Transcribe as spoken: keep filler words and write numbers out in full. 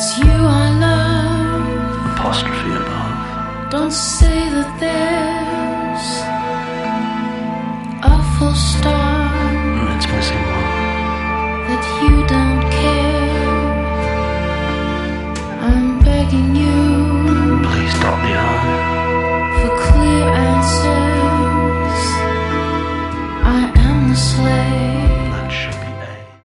It's you I love. Apostrophe above. Don't say that there's a full stop.